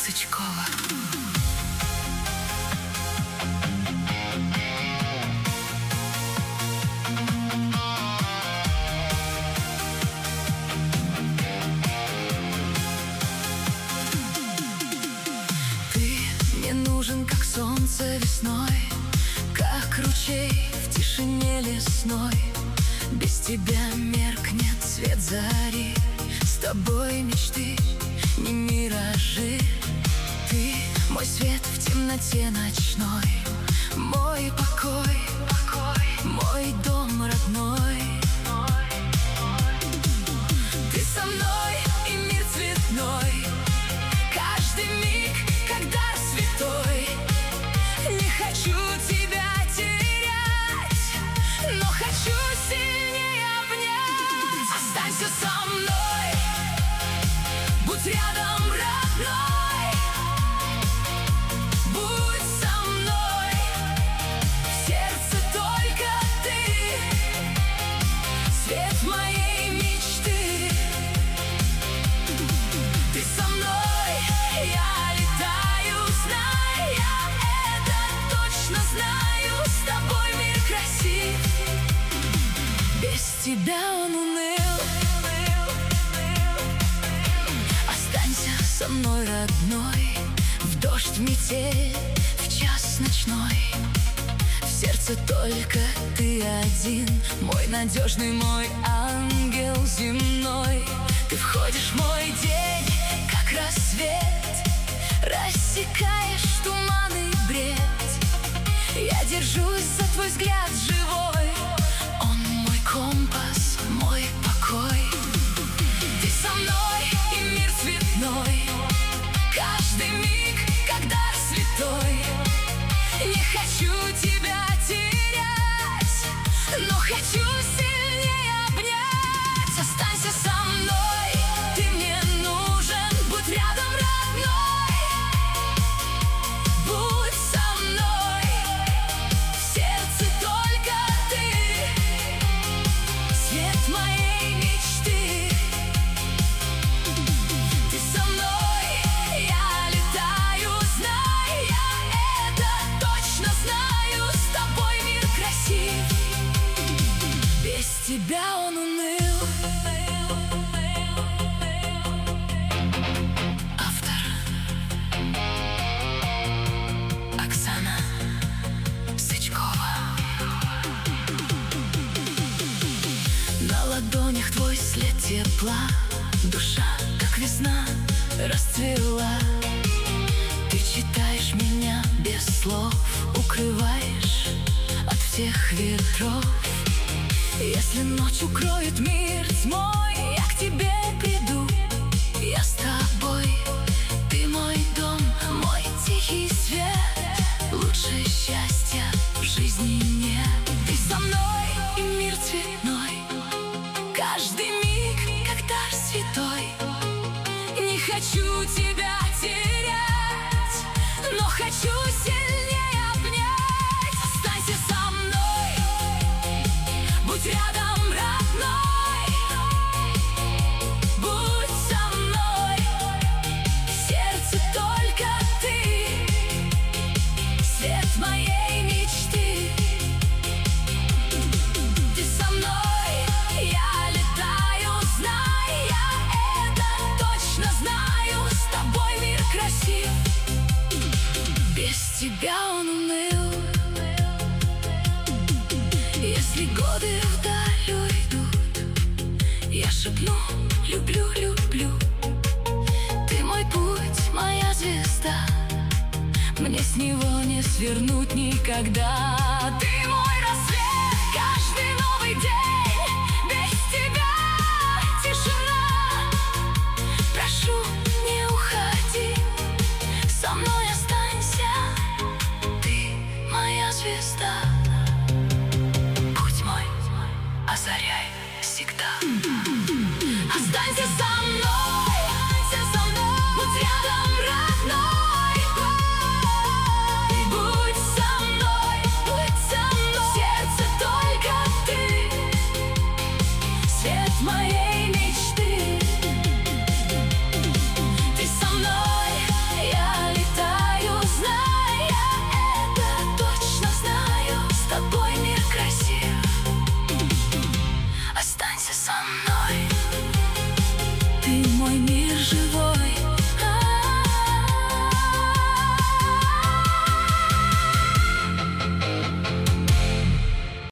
Сычкова. Ты мне нужен, как солнце весной, как ручей в тишине лесной. Без тебя меркнет свет зари, с тобой мечты не миражи. Ты мой свет в темноте ночной, мой покой, мой дом родной. Ты со мной, и мир цветной, каждый миг, когда святой. Не хочу тебя терять, но хочу сильнее обнять. Останься со мной, будь рядом, родной. Будь со мной, в сердце только ты, свет моей мечты. Ты со мной, я летаю, знай, я это точно знаю. С тобой мир красив, без тебя он уныл. Останься со мной, родной, в дождь, в метель, в час ночной. В сердце только ты один, мой надежный, мой ангел земной. Ты входишь в мой день, как рассвет, рассекаешь туманный бред. Я держусь за твой взгляд живой, он мой компас, мой покой. Ты со мной, и мир цветной, каждый миг, когда святой. Не хочу тебя терять, но хочу сильнее обнять. Останься со мной, ты мне нужен, будь рядом, родной. Будь со мной, в сердце только ты, свет моей мечты. Ты со мной, я летаю, знай, я это точно знаю. С тобой мир красив, без тебя он уныл. Автор Оксана Сычкова. На ладонях твой след тепла, душа, как весна, расцвела. Ты читаешь меня без слов, укрываешь от всех ветров. Если ночь укроет мир тьмой, я к тебе приду, я с тобой. Ты мой дом, мой тихий свет, лучше счастья в жизни нет. Ты со мной, и мир цветной, каждый миг, как дар святой. Не хочу тебя терять, но хочу сильнее обнять. Останься со мной, будь рядом, родной. Будь со мной, в сердце только ты, свет моей мечты. Ты со мной, я летаю, знай, я это точно знаю. С тобой мир красив, без тебя он уныл. Если годы вдаль уйдут, я шепну: люблю, люблю. Ты мой путь, моя звезда, мне с него не свернуть никогда. Ты мой рассвет, каждый новый день, без тебя тишина. Прошу, не уходи, со мной останься, ты моя звезда. Путь мой озаряй всегда. Останься со